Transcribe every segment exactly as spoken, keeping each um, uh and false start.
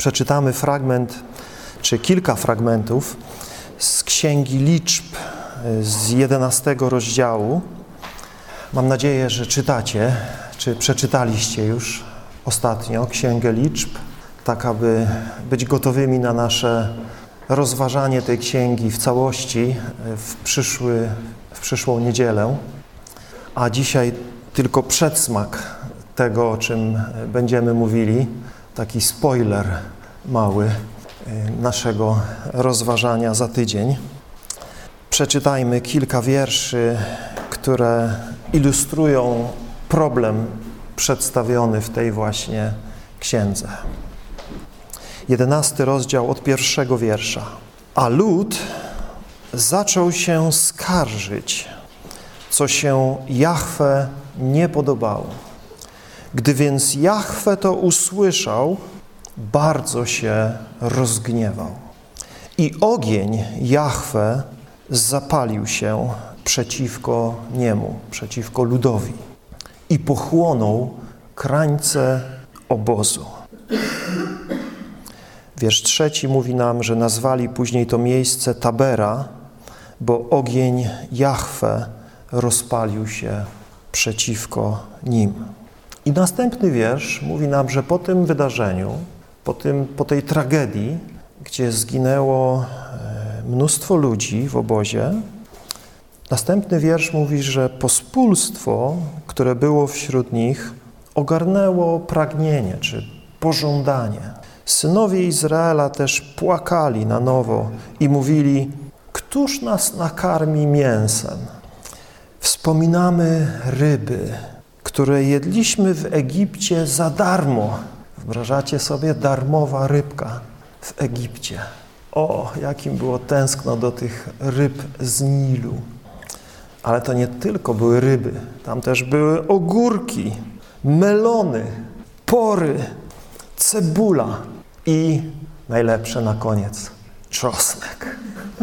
przeczytamy fragment, czy kilka fragmentów z Księgi Liczb z jedenastego rozdziału. Mam nadzieję, że czytacie, czy przeczytaliście już ostatnio Księgę Liczb, tak aby być gotowymi na nasze rozważanie tej księgi w całości w, przyszły, w przyszłą niedzielę. A dzisiaj tylko przedsmak tego, o czym będziemy mówili, taki spoiler mały naszego rozważania za tydzień. Przeczytajmy kilka wierszy, które ilustrują problem przedstawiony w tej właśnie księdze. Jedenasty rozdział od pierwszego wiersza. A lud zaczął się skarżyć, co się Jahwe nie podobało. Gdy więc Jahwe to usłyszał, bardzo się rozgniewał. I ogień Jahwe zapalił się przeciwko niemu, przeciwko ludowi i pochłonął krańce obozu. Wiersz trzeci mówi nam, że nazwali później to miejsce Tabera, bo ogień Jahwe rozpalił się przeciwko nim. I następny wiersz mówi nam, że po tym wydarzeniu, po, tym, po tej tragedii, gdzie zginęło mnóstwo ludzi w obozie, następny wiersz mówi, że pospólstwo, które było wśród nich, ogarnęło pragnienie czy pożądanie. Synowie Izraela też płakali na nowo i mówili: któż nas nakarmi mięsem? Wspominamy ryby, które jedliśmy w Egipcie za darmo. Wyobrażacie sobie? Darmowa rybka w Egipcie. O, jakim było tęskno do tych ryb z Nilu. Ale to nie tylko były ryby. Tam też były ogórki, melony, pory, cebula i najlepsze na koniec czosnek.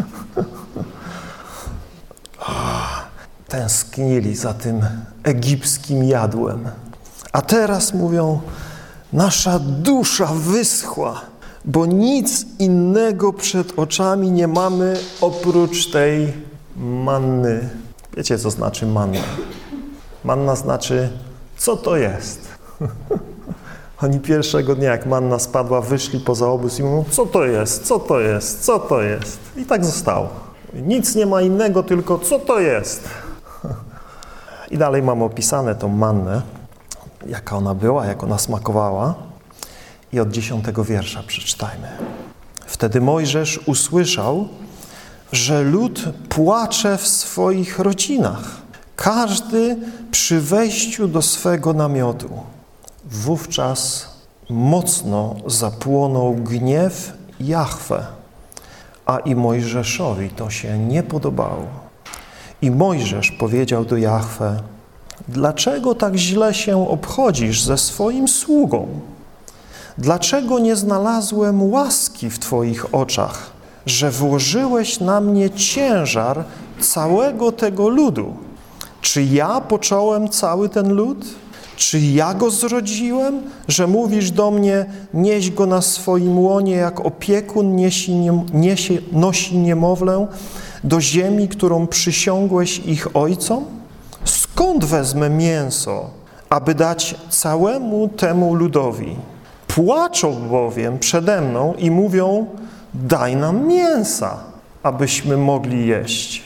Tęsknili za tym egipskim jadłem. A teraz mówią: nasza dusza wyschła, bo nic innego przed oczami nie mamy oprócz tej manny. Wiecie, co znaczy manna? Manna znaczy, co to jest? Oni pierwszego dnia, jak manna spadła, wyszli poza obóz i mówią: co to jest, co to jest, co to jest? I tak zostało. Nic nie ma innego, tylko co to jest? I dalej mamy opisane tą mannę, jaka ona była, jak ona smakowała. I od dziesiątego wiersza przeczytajmy. Wtedy Mojżesz usłyszał, że lud płacze w swoich rodzinach, każdy przy wejściu do swego namiotu. Wówczas mocno zapłonął gniew Jahwe, a i Mojżeszowi to się nie podobało. I Mojżesz powiedział do Jahwe: dlaczego tak źle się obchodzisz ze swoim sługą? Dlaczego nie znalazłem łaski w Twoich oczach, że włożyłeś na mnie ciężar całego tego ludu? Czy ja począłem cały ten lud? Czy ja go zrodziłem, że mówisz do mnie: nieś go na swoim łonie, jak opiekun niesie, nie, niesie, nosi niemowlę do ziemi, którą przysiągłeś ich ojcom? Skąd wezmę mięso, aby dać całemu temu ludowi? Płaczą bowiem przede mną i mówią: daj nam mięsa, abyśmy mogli jeść.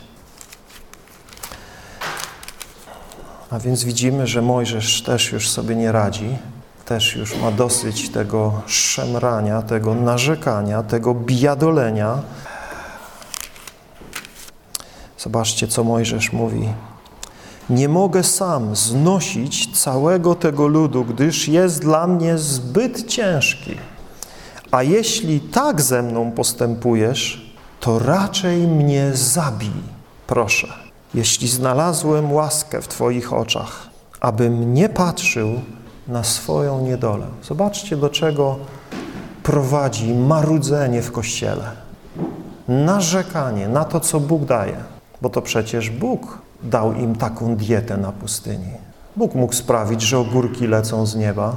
A więc widzimy, że Mojżesz też już sobie nie radzi, też już ma dosyć tego szemrania, tego narzekania, tego biadolenia. Zobaczcie, co Mojżesz mówi. Nie mogę sam znosić całego tego ludu, gdyż jest dla mnie zbyt ciężki. A jeśli tak ze mną postępujesz, to raczej mnie zabij, proszę. Jeśli znalazłem łaskę w Twoich oczach, abym nie patrzył na swoją niedolę. Zobaczcie, do czego prowadzi marudzenie w Kościele. Narzekanie na to, co Bóg daje. Bo to przecież Bóg dał im taką dietę na pustyni. Bóg mógł sprawić, że ogórki lecą z nieba,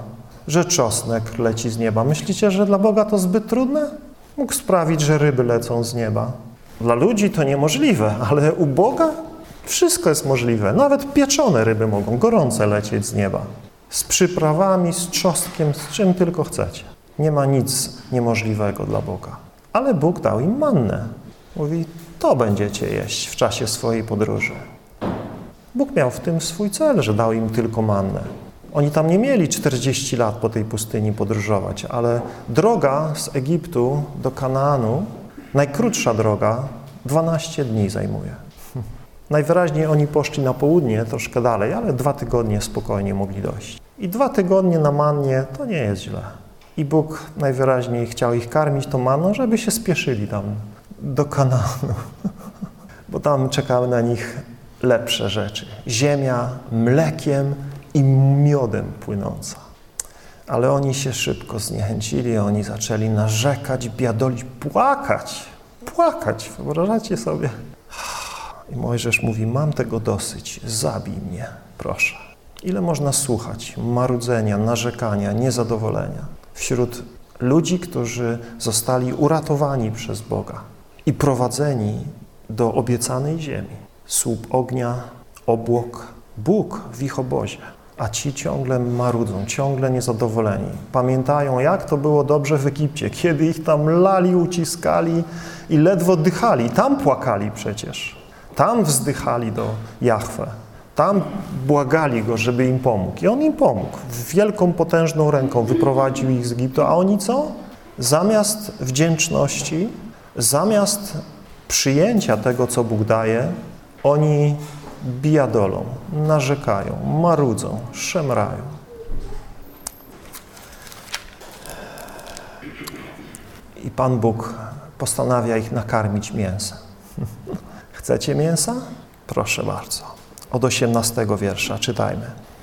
że czosnek leci z nieba. Myślicie, że dla Boga to zbyt trudne? Mógł sprawić, że ryby lecą z nieba. Dla ludzi to niemożliwe, ale u Boga wszystko jest możliwe. Nawet pieczone ryby mogą gorące lecieć z nieba. Z przyprawami, z czosnkiem, z czym tylko chcecie. Nie ma nic niemożliwego dla Boga. Ale Bóg dał im mannę. Mówi, to będziecie jeść w czasie swojej podróży. Bóg miał w tym swój cel, że dał im tylko mannę. Oni tam nie mieli czterdzieści lat po tej pustyni podróżować, ale droga z Egiptu do Kanaanu, najkrótsza droga, dwanaście dni zajmuje. Najwyraźniej oni poszli na południe, troszkę dalej, ale dwa tygodnie spokojnie mogli dojść. I dwa tygodnie na mannie to nie jest źle. I Bóg najwyraźniej chciał ich karmić tą manną, żeby się spieszyli tam do Kanaanu. Bo tam czekały na nich lepsze rzeczy. Ziemia mlekiem i miodem płynąca. Ale oni się szybko zniechęcili, oni zaczęli narzekać, biadolić, płakać. Płakać, wyobrażacie sobie? I Mojżesz mówi, mam tego dosyć, zabij mnie, proszę. Ile można słuchać marudzenia, narzekania, niezadowolenia wśród ludzi, którzy zostali uratowani przez Boga i prowadzeni do obiecanej ziemi. Słup ognia, obłok, Bóg w ich obozie, a ci ciągle marudzą, ciągle niezadowoleni. Pamiętają, jak to było dobrze w Egipcie, kiedy ich tam lali, uciskali i ledwo dychali. Tam płakali przecież. Tam wzdychali do Jahwe. Tam błagali Go, żeby im pomógł. I On im pomógł. Wielką, potężną ręką wyprowadził ich z Egiptu. A oni co? Zamiast wdzięczności, zamiast przyjęcia tego, co Bóg daje, oni bijadolą, narzekają, marudzą, szemrają. I Pan Bóg postanawia ich nakarmić mięsem. Chcecie mięsa? Proszę bardzo. Od osiemnastego wiersza czytajmy.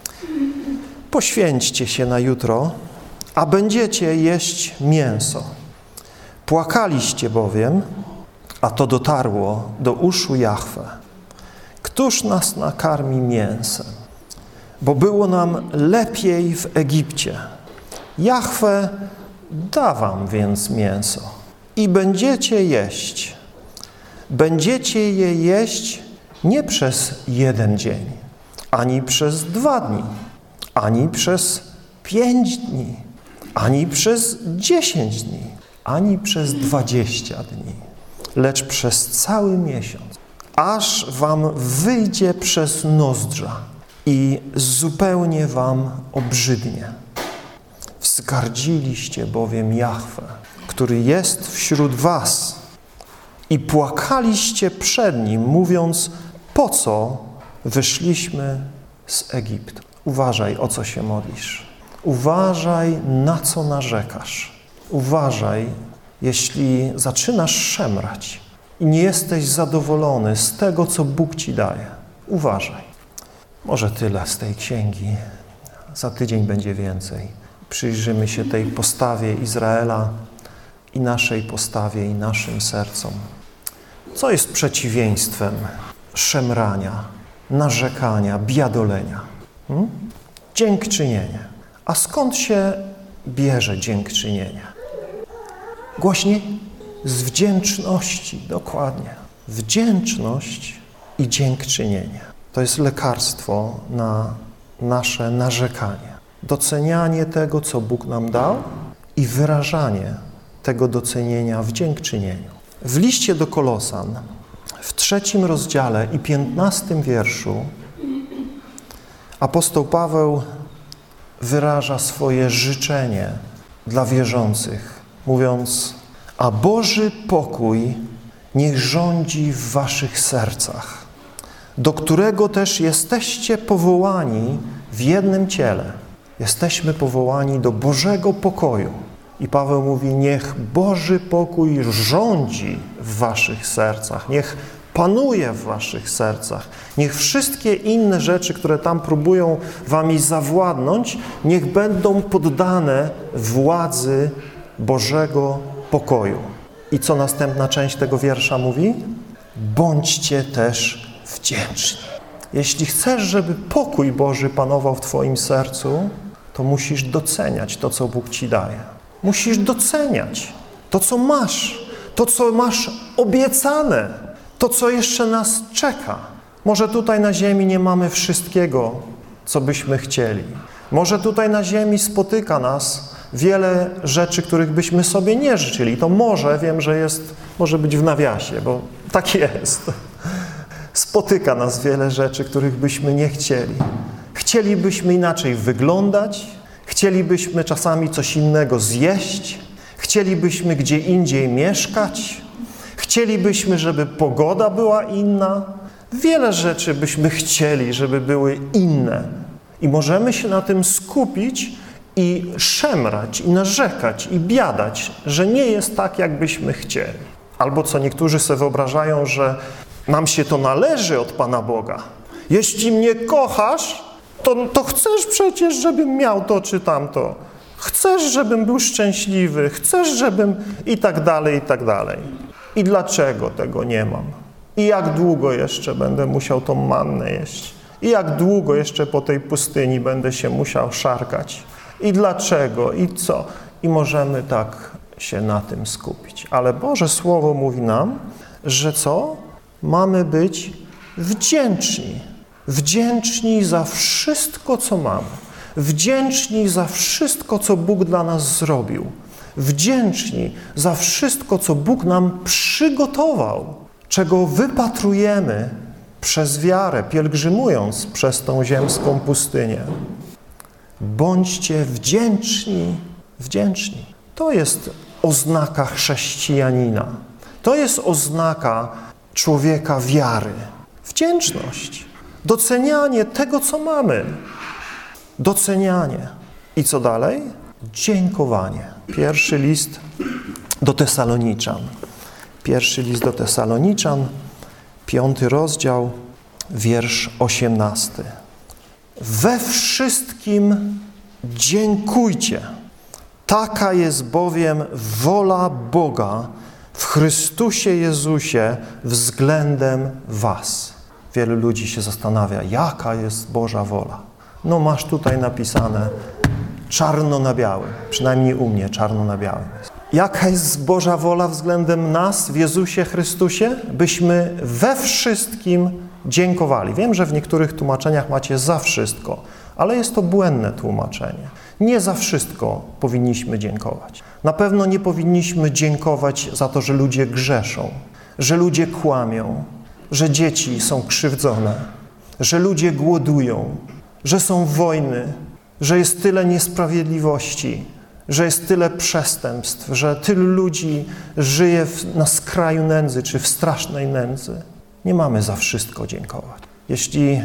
Poświęćcie się na jutro, a będziecie jeść mięso. Płakaliście bowiem, a to dotarło do uszu Jahwe. Któż nas nakarmi mięsem? Bo było nam lepiej w Egipcie. Jahwe da wam więc mięso i będziecie jeść. Będziecie je jeść nie przez jeden dzień, ani przez dwa dni, ani przez pięć dni, ani przez dziesięć dni, ani przez dwadzieścia dni, lecz przez cały miesiąc, aż wam wyjdzie przez nozdrza i zupełnie wam obrzydnie. Wzgardziliście bowiem Jahwe, który jest wśród was i płakaliście przed Nim, mówiąc, po co wyszliśmy z Egiptu. Uważaj, o co się modlisz. Uważaj, na co narzekasz. Uważaj, jeśli zaczynasz szemrać i nie jesteś zadowolony z tego, co Bóg ci daje. Uważaj. Może tyle z tej księgi. Za tydzień będzie więcej. Przyjrzymy się tej postawie Izraela i naszej postawie i naszym sercom. Co jest przeciwieństwem szemrania, narzekania, biadolenia? Hmm? Dziękczynienie. A skąd się bierze dziękczynienie? Głośniej? Z wdzięczności, dokładnie. Wdzięczność i dziękczynienie. To jest lekarstwo na nasze narzekanie. Docenianie tego, co Bóg nam dał i wyrażanie tego docenienia w dziękczynieniu. W liście do Kolosan, w trzecim rozdziale i piętnastym wierszu apostoł Paweł wyraża swoje życzenie dla wierzących, mówiąc, a Boży pokój niech rządzi w waszych sercach, do którego też jesteście powołani w jednym ciele. Jesteśmy powołani do Bożego pokoju. I Paweł mówi, niech Boży pokój rządzi w waszych sercach, niech panuje w waszych sercach, niech wszystkie inne rzeczy, które tam próbują wami zawładnąć, niech będą poddane władzy Bożego pokoju. I co następna część tego wiersza mówi? Bądźcie też wdzięczni. Jeśli chcesz, żeby pokój Boży panował w twoim sercu, to musisz doceniać to, co Bóg ci daje. Musisz doceniać to, co masz, to, co masz obiecane, to, co jeszcze nas czeka. Może tutaj na ziemi nie mamy wszystkiego, co byśmy chcieli. Może tutaj na ziemi spotyka nas wiele rzeczy, których byśmy sobie nie życzyli. To może, wiem, że jest, może być w nawiasie, bo tak jest. Spotyka nas wiele rzeczy, których byśmy nie chcieli. Chcielibyśmy inaczej wyglądać, chcielibyśmy czasami coś innego zjeść, chcielibyśmy gdzie indziej mieszkać, chcielibyśmy, żeby pogoda była inna. Wiele rzeczy byśmy chcieli, żeby były inne. I możemy się na tym skupić i szemrać, i narzekać, i biadać, że nie jest tak, jakbyśmy chcieli. Albo co niektórzy sobie wyobrażają, że nam się to należy od Pana Boga. Jeśli mnie kochasz, to, to chcesz przecież, żebym miał to czy tamto. Chcesz, żebym był szczęśliwy, chcesz, żebym i tak dalej, i tak dalej. I dlaczego tego nie mam? I jak długo jeszcze będę musiał tą mannę jeść? I jak długo jeszcze po tej pustyni będę się musiał szarkać? I dlaczego? I co? I możemy tak się na tym skupić. Ale Boże Słowo mówi nam, że co? Mamy być wdzięczni. Wdzięczni za wszystko, co mamy. Wdzięczni za wszystko, co Bóg dla nas zrobił. Wdzięczni za wszystko, co Bóg nam przygotował, czego wypatrujemy przez wiarę, pielgrzymując przez tą ziemską pustynię. Bądźcie wdzięczni, wdzięczni. To jest oznaka chrześcijanina. To jest oznaka człowieka wiary. Wdzięczność. Docenianie tego, co mamy. Docenianie. I co dalej? Dziękowanie. Pierwszy list do Tesaloniczan. Pierwszy list do Tesaloniczan, piąty rozdział, wiersz osiemnasty. We wszystkim dziękujcie. Taka jest bowiem wola Boga w Chrystusie Jezusie względem was. Wielu ludzi się zastanawia, jaka jest Boża wola. No masz tutaj napisane czarno na białym, przynajmniej u mnie czarno na białym. Jaka jest Boża wola względem nas w Jezusie Chrystusie? Byśmy we wszystkim dziękowali. Wiem, że w niektórych tłumaczeniach macie za wszystko, ale jest to błędne tłumaczenie. Nie za wszystko powinniśmy dziękować. Na pewno nie powinniśmy dziękować za to, że ludzie grzeszą, że ludzie kłamią, że dzieci są krzywdzone, że ludzie głodują, że są wojny, że jest tyle niesprawiedliwości, że jest tyle przestępstw, że tylu ludzi żyje w, na skraju nędzy czy w strasznej nędzy. Nie mamy za wszystko dziękować. Jeśli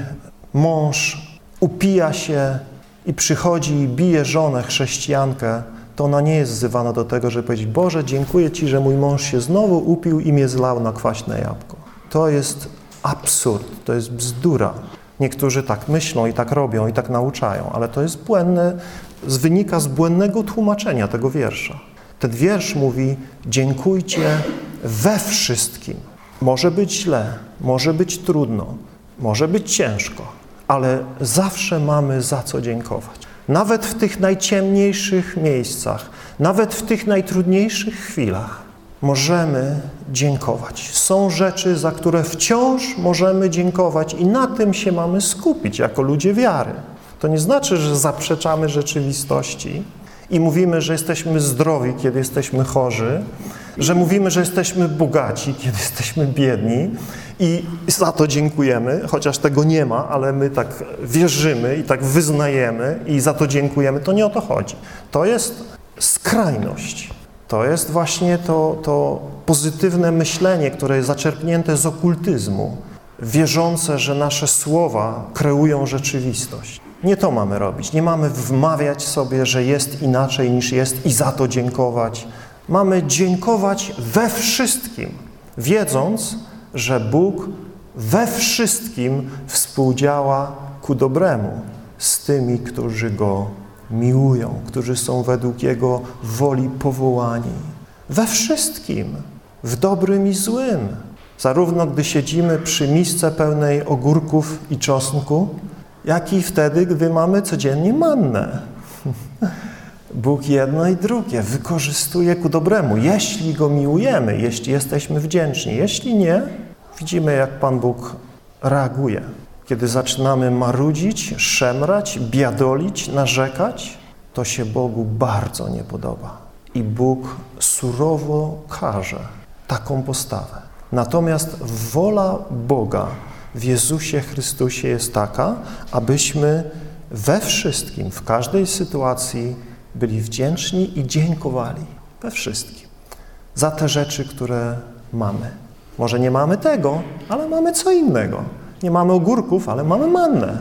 mąż upija się i przychodzi i bije żonę chrześcijankę, to ona nie jest wzywana do tego, żeby powiedzieć: Boże, dziękuję Ci, że mój mąż się znowu upił i mnie zlał na kwaśne jabłko. To jest absurd, to jest bzdura. Niektórzy tak myślą i tak robią i tak nauczają, ale to jest błędne, wynika z błędnego tłumaczenia tego wiersza. Ten wiersz mówi: dziękujcie we wszystkim. Może być źle, może być trudno, może być ciężko, ale zawsze mamy za co dziękować. Nawet w tych najciemniejszych miejscach, nawet w tych najtrudniejszych chwilach możemy dziękować. Są rzeczy, za które wciąż możemy dziękować i na tym się mamy skupić jako ludzie wiary. To nie znaczy, że zaprzeczamy rzeczywistości i mówimy, że jesteśmy zdrowi, kiedy jesteśmy chorzy, że mówimy, że jesteśmy bogaci, kiedy jesteśmy biedni i za to dziękujemy, chociaż tego nie ma, ale my tak wierzymy i tak wyznajemy i za to dziękujemy. To nie o to chodzi. To jest skrajność. To jest właśnie to, to pozytywne myślenie, które jest zaczerpnięte z okultyzmu, wierzące, że nasze słowa kreują rzeczywistość. Nie to mamy robić. Nie mamy wmawiać sobie, że jest inaczej niż jest i za to dziękować. Mamy dziękować we wszystkim, wiedząc, że Bóg we wszystkim współdziała ku dobremu z tymi, którzy Go miłują, którzy są według Jego woli powołani. We wszystkim, w dobrym i złym. Zarówno gdy siedzimy przy misce pełnej ogórków i czosnku, jak i wtedy, gdy mamy codziennie mannę. Bóg jedno i drugie wykorzystuje ku dobremu, jeśli Go miłujemy, jeśli jesteśmy wdzięczni. Jeśli nie, widzimy, jak Pan Bóg reaguje. Kiedy zaczynamy marudzić, szemrać, biadolić, narzekać, to się Bogu bardzo nie podoba. I Bóg surowo karze taką postawę. Natomiast wola Boga w Jezusie Chrystusie jest taka, abyśmy we wszystkim, w każdej sytuacji byli wdzięczni i dziękowali. We wszystkim. Za te rzeczy, które mamy. Może nie mamy tego, ale mamy co innego. Nie mamy ogórków, ale mamy mannę.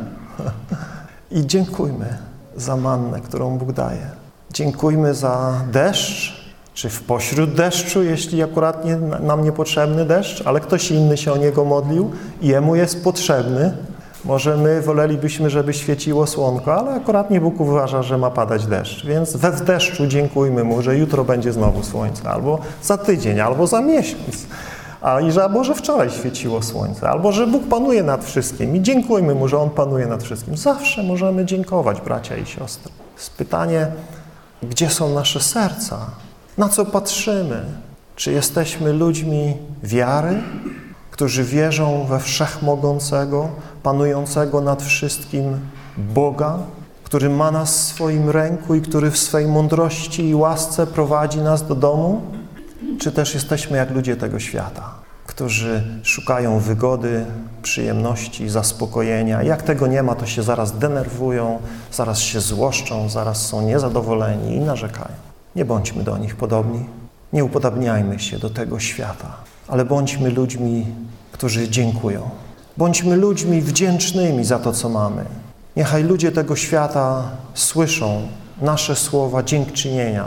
I dziękujmy za mannę, którą Bóg daje. Dziękujmy za deszcz, czy w pośród deszczu, jeśli akurat nie, nam niepotrzebny deszcz, ale ktoś inny się o niego modlił i jemu jest potrzebny. Może my wolelibyśmy, żeby świeciło słonko, ale akurat nie Bóg uważa, że ma padać deszcz. Więc we w deszczu dziękujmy Mu, że jutro będzie znowu słońce, albo za tydzień, albo za miesiąc. A i że, albo że wczoraj świeciło słońce, albo że Bóg panuje nad wszystkim i dziękujmy Mu, że On panuje nad wszystkim. Zawsze możemy dziękować, bracia i siostry. Jest pytanie, gdzie są nasze serca? Na co patrzymy? Czy jesteśmy ludźmi wiary, którzy wierzą we wszechmogącego, panującego nad wszystkim Boga, który ma nas w swoim ręku i który w swej mądrości i łasce prowadzi nas do domu? Czy też jesteśmy jak ludzie tego świata, którzy szukają wygody, przyjemności, zaspokojenia. Jak tego nie ma, to się zaraz denerwują, zaraz się złoszczą, zaraz są niezadowoleni i narzekają. Nie bądźmy do nich podobni, nie upodabniajmy się do tego świata, ale bądźmy ludźmi, którzy dziękują. Bądźmy ludźmi wdzięcznymi za to, co mamy. Niechaj ludzie tego świata słyszą nasze słowa dziękczynienia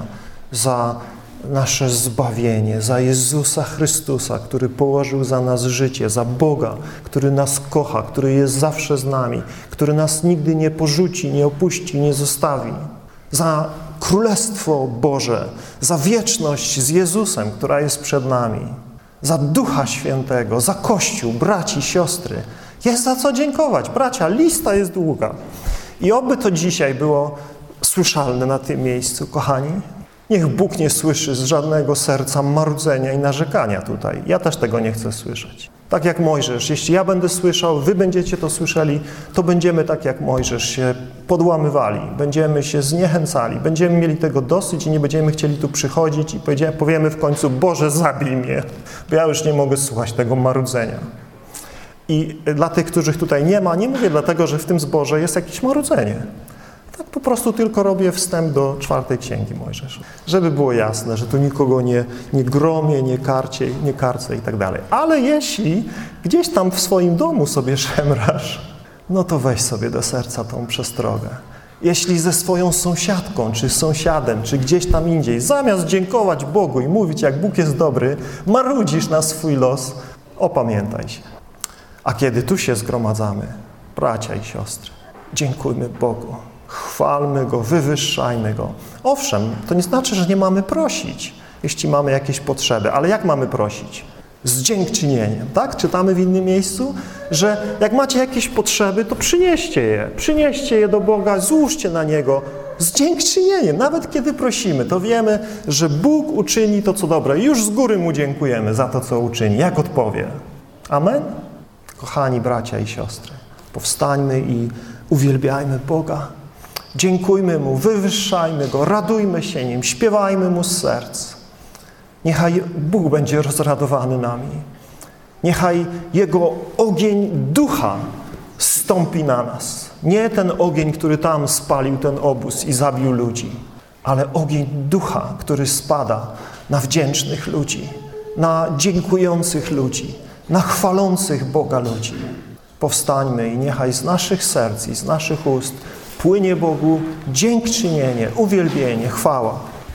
za nasze zbawienie, za Jezusa Chrystusa, który położył za nas życie, za Boga, który nas kocha, który jest zawsze z nami, który nas nigdy nie porzuci, nie opuści, nie zostawi. Za Królestwo Boże, za wieczność z Jezusem, która jest przed nami, za Ducha Świętego, za Kościół, braci, siostry. Jest za co dziękować. Bracia, lista jest długa. I oby to dzisiaj było słyszalne na tym miejscu, kochani. Niech Bóg nie słyszy z żadnego serca marudzenia i narzekania tutaj. Ja też tego nie chcę słyszeć. Tak jak Mojżesz. Jeśli ja będę słyszał, wy będziecie to słyszeli, to będziemy tak jak Mojżesz się podłamywali. Będziemy się zniechęcali. Będziemy mieli tego dosyć i nie będziemy chcieli tu przychodzić i powiemy w końcu: Boże, zabij mnie, bo ja już nie mogę słuchać tego marudzenia. I dla tych, których tutaj nie ma, nie mówię dlatego, że w tym zborze jest jakieś marudzenie. Tak po prostu tylko robię wstęp do czwartej księgi Mojżesza. Żeby było jasne, że tu nikogo nie, nie gromię, nie karcie, nie karcę i tak dalej. Ale jeśli gdzieś tam w swoim domu sobie szemrasz, no to weź sobie do serca tą przestrogę. Jeśli ze swoją sąsiadką, czy sąsiadem, czy gdzieś tam indziej, zamiast dziękować Bogu i mówić, jak Bóg jest dobry, marudzisz na swój los, opamiętaj się. A kiedy tu się zgromadzamy, bracia i siostry, dziękujmy Bogu. Chwalmy Go, wywyższajmy Go. Owszem, to nie znaczy, że nie mamy prosić, jeśli mamy jakieś potrzeby. Ale jak mamy prosić? Z dziękczynieniem, tak? Czytamy w innym miejscu, że jak macie jakieś potrzeby, to przynieście je. Przynieście je do Boga, złóżcie na Niego z dziękczynieniem. Nawet kiedy prosimy, to wiemy, że Bóg uczyni to, co dobre. I już z góry Mu dziękujemy za to, co uczyni. Jak odpowie? Amen? Kochani bracia i siostry, powstańmy i uwielbiajmy Boga. Dziękujmy Mu, wywyższajmy Go, radujmy się Nim, śpiewajmy Mu z serc. Niechaj Bóg będzie rozradowany nami. Niechaj Jego ogień ducha zstąpi na nas. Nie ten ogień, który tam spalił ten obóz i zabił ludzi, ale ogień ducha, który spada na wdzięcznych ludzi, na dziękujących ludzi, na chwalących Boga ludzi. Powstańmy i niechaj z naszych serc i z naszych ust płynie Bogu dziękczynienie, uwielbienie, chwała.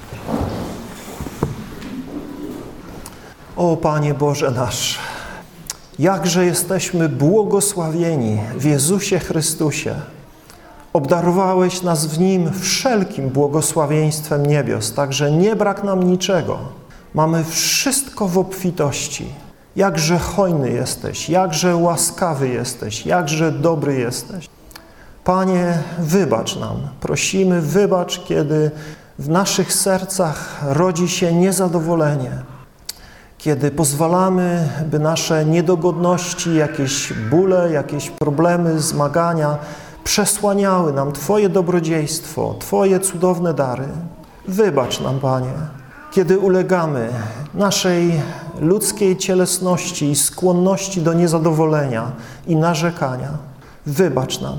O Panie Boże nasz, jakże jesteśmy błogosławieni w Jezusie Chrystusie. Obdarowałeś nas w Nim wszelkim błogosławieństwem niebios, tak że nie brak nam niczego. Mamy wszystko w obfitości. Jakże hojny jesteś, jakże łaskawy jesteś, jakże dobry jesteś. Panie, wybacz nam. Prosimy, wybacz, kiedy w naszych sercach rodzi się niezadowolenie, kiedy pozwalamy, by nasze niedogodności, jakieś bóle, jakieś problemy, zmagania przesłaniały nam Twoje dobrodziejstwo, Twoje cudowne dary. Wybacz nam, Panie, kiedy ulegamy naszej ludzkiej cielesności i skłonności do niezadowolenia i narzekania. Wybacz nam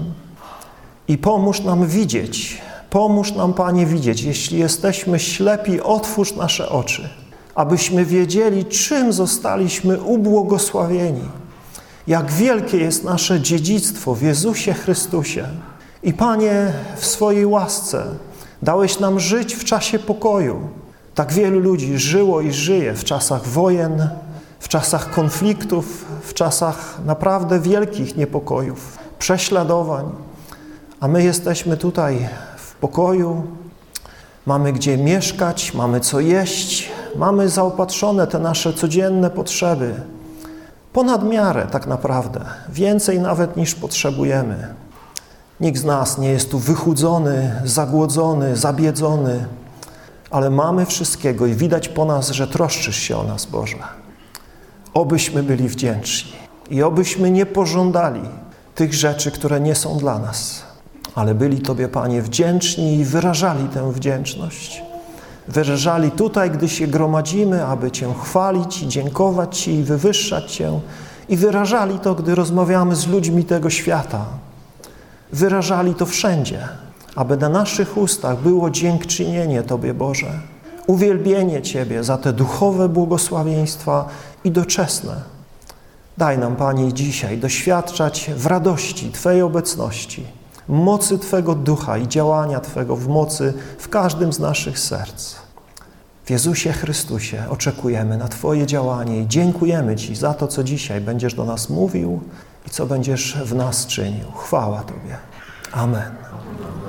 i pomóż nam widzieć, pomóż nam, Panie, widzieć. Jeśli jesteśmy ślepi, otwórz nasze oczy, abyśmy wiedzieli, czym zostaliśmy ubłogosławieni, jak wielkie jest nasze dziedzictwo w Jezusie Chrystusie. I Panie, w swojej łasce dałeś nam żyć w czasie pokoju. Tak wielu ludzi żyło i żyje w czasach wojen, w czasach konfliktów, w czasach naprawdę wielkich niepokojów, prześladowań. A my jesteśmy tutaj w pokoju, mamy gdzie mieszkać, mamy co jeść, mamy zaopatrzone te nasze codzienne potrzeby. Ponad miarę tak naprawdę, więcej nawet niż potrzebujemy. Nikt z nas nie jest tu wychudzony, zagłodzony, zabiedzony, ale mamy wszystkiego i widać po nas, że troszczysz się o nas, Boże. Obyśmy byli wdzięczni i obyśmy nie pożądali tych rzeczy, które nie są dla nas, ale byli Tobie, Panie, wdzięczni i wyrażali tę wdzięczność. Wyrażali tutaj, gdy się gromadzimy, aby Cię chwalić i dziękować Ci i wywyższać Cię. I wyrażali to, gdy rozmawiamy z ludźmi tego świata. Wyrażali to wszędzie, aby na naszych ustach było dziękczynienie Tobie, Boże. Uwielbienie Ciebie za te duchowe błogosławieństwa i doczesne. Daj nam, Panie, dzisiaj doświadczać w radości Twojej obecności, mocy Twego ducha i działania Twego w mocy w każdym z naszych serc. W Jezusie Chrystusie oczekujemy na Twoje działanie i dziękujemy Ci za to, co dzisiaj będziesz do nas mówił i co będziesz w nas czynił. Chwała Tobie. Amen.